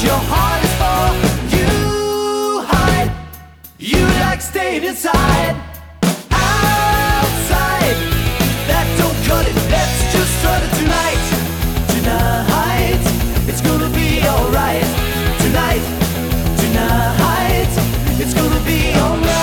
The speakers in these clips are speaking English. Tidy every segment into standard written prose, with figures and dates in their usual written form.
your heart is for. You hide, you like staying inside. Outside, that don't cut it. Let's just try it tonight. Tonight, it's gonna be alright. Tonight, tonight, it's gonna be alright.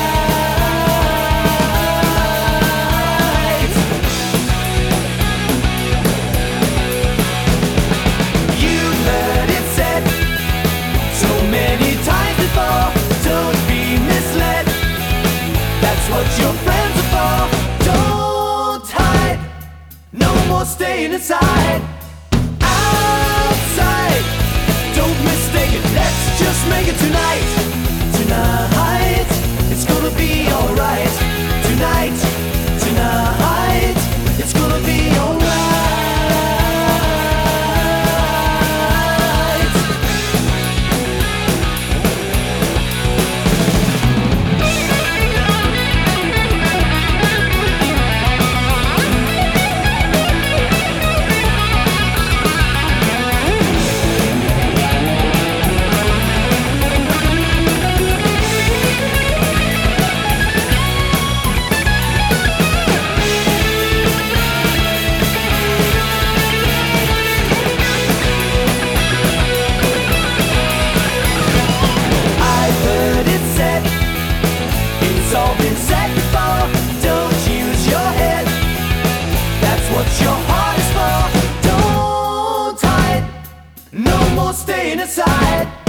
You've heard it said so many times before, don't be misled. That's what your friends are for. Don't hide, no more staying inside. Outside, don't mistake it. Let's just make it tonight. Tonight, it's gonna be alright. Tonight, tonight, it's gonna be alright. It's all been said before, don't use your head. That's what your heart is for. Don't hide, no more staying inside.